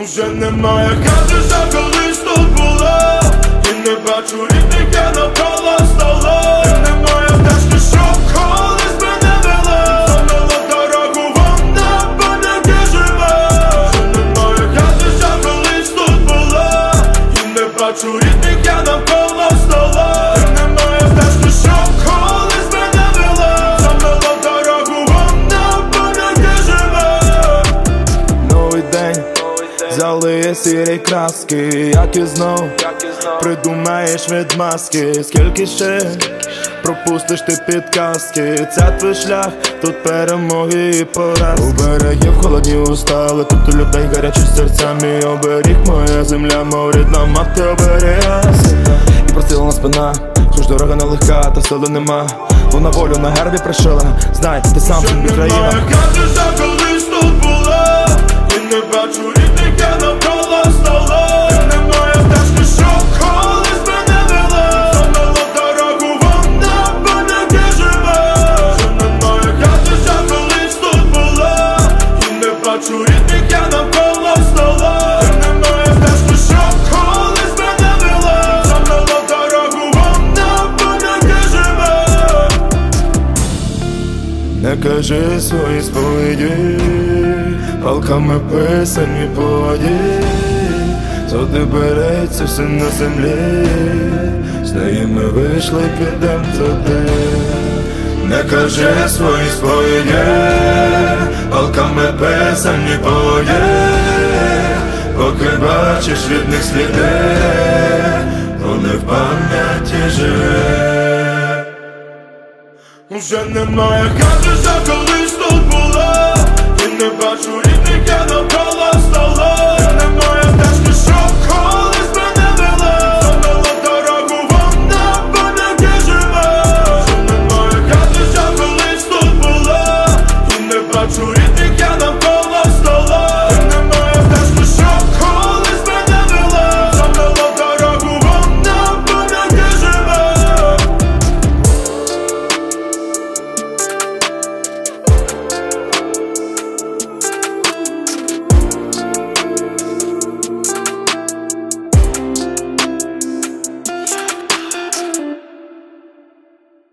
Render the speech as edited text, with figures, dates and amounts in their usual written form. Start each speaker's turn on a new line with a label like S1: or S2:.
S1: Уже немає кадриша, колись тут була, і не бачу рідних, я навколо стола. І немає тачки, щоб колись мене вела, замила дорогу, вона пам'яті живе. Уже немає кадриша, колись тут була, і не бачу рідних, я навколо стола. І немає тачки, щоб колись мене вела, замила дорогу, вона пам'яті живе.
S2: Новий день, залиє сірі краски, як і знов придумаєш відмазки. Скільки ще пропустиш ти підказки? Це твій шлях, тут перемоги і поразки. У берегів холодні устали, тут у людей гарячі серця. Мій оберіг, моя земля, мов рідна мати оберіга. І прострілена спина, хоч дорога нелегка, та сили нема. Вона волю на гербі пришила, знай, ти сам собі країна.
S1: Немає кадриша, колись тут була, і не бачу рідних, я навколо стола. І немає тачки, щоб колись мене вела, замила дорогу, вона пам'яті живе. Вже немає кадриша, колись тут була, і не бачу рідних, я навколо стола. І немає тачки, щоб колись мене вела, замила дорогу, вона пам'яті живе.
S2: Не кажи свої сповіді, палками писані по воді. Сюди береться все на землі, з неї ми вийшли, підем туди. Не кажи свої сповіді, палками писані по воді. Поки бачиш від них сліди, вони в пам'яті живе.
S1: Уже немає